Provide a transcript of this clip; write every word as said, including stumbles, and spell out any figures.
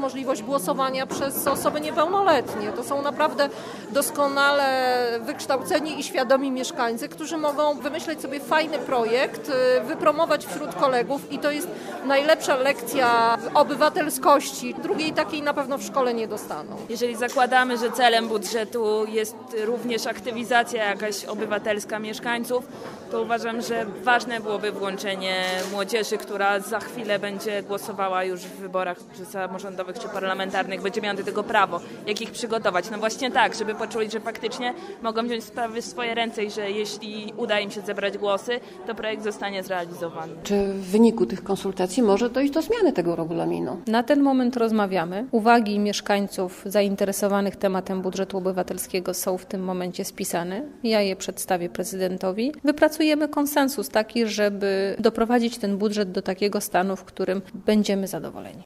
możliwość głosowania przez osoby niepełnoletnie. To są naprawdę doskonale wykształceni i świadomi mieszkańcy, którzy mogą wymyśleć sobie fajny projekt, wypromować wśród kolegów i to jest najlepsza lekcja obywatelskości. Drugiej takiej na pewno w szkole nie dostaną. Jeżeli zakładamy, że celem budżetu jest również aktywizacja jakaś obywatelska mieszkańców, to uważam, że ważne byłoby włączenie młodzieży, która za chwilę będzie głosowała już w wyborach czy samorządowych, czy parlamentarnych, będzie miała do tego prawo. Jak ich przygotować? No właśnie tak, żeby poczuli, że faktycznie mogą wziąć sprawy w swoje ręce i że jeśli uda im się zebrać głosy, to projekt zostanie zrealizowany. Czy w wyniku tych konsultacji może dojść do zmiany tego regulaminu? Na ten moment rozmawiamy. Uwagi mieszkańców zainteresowanych tematem budżetu obywatelskiego są w tym momencie spisane. Ja je przedstawię prezydentowi. Wypracujemy konsensus taki, żeby doprowadzić ten budżet do takiego stanu, w którym będziemy zadowoleni.